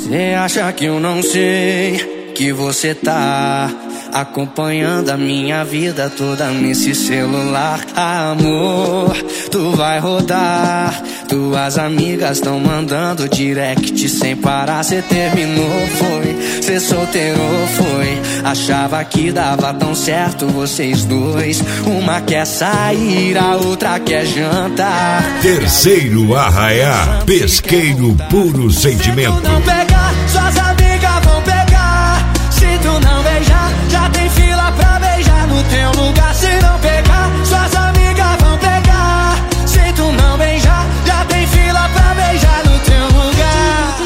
Cê acha que eu não sei que você tá acompanhando a minha vida toda nesse celular? Amor, tu vai rodar. Tuas amigas tão mandando direct sem parar. Cê terminou, foi? Cê solteirou, foi? Achava que dava tão certo vocês dois. Uma quer sair, a outra quer jantar. Terceiro Arraiá, pesqueiro puro sentimento. Se tu não pegar, suas amigas vão pegar. Se tu não beijar, já tem fila pra beijar no teu lugar. Se não pegar, suas amigas vão pegar. Se tu não beijar, já tem fila pra beijar no teu lugar.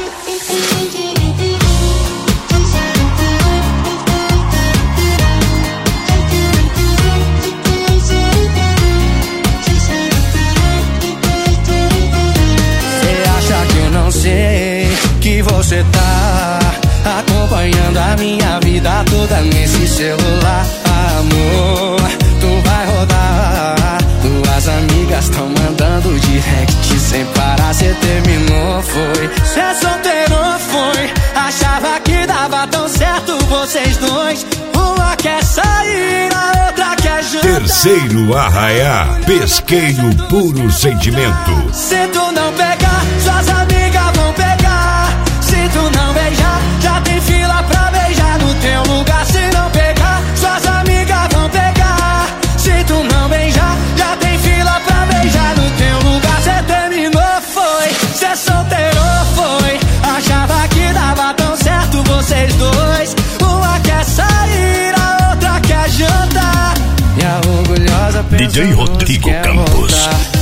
Cê acha que eu não sei que você tá acompanhando a minha vida toda nesse celular? Amor, tu vai rodar. Tuas amigas tão mandando direct sem parar. Cê terminou, foi? Cê solteirou, foi? Achava que dava tão certo vocês dois. Uma quer sair, a outra quer jantar. Terceiro Arraiá, pesqueiro puro sentimento. Se tu não pegar, suas amigas vão pegar. Se tu não beijar, já tem fila pra beijar no teu lugar. Se não pegar, suas amigas vão pegar. Se tu não beijar, já tem fila pra beijar no teu lugar. Cê terminou, foi? Cê solteirou, foi? Achava que dava tão certo vocês dois. Uma quer sair, a outra quer jantar. E a orgulhosa DJ Rodrigo Campos.